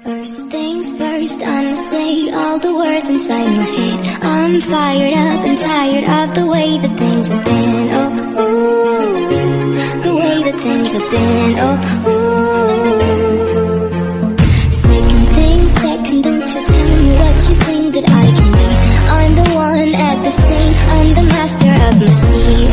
First things first, I'ma say all the words inside my head. I'm fired up and tired of the way that things have been. Oh, ooh, the way that things have been. Oh, ooh. Second thing, second, don't you tell me what you think that I can be. I'm the one at the sink, I'm the master of my sea.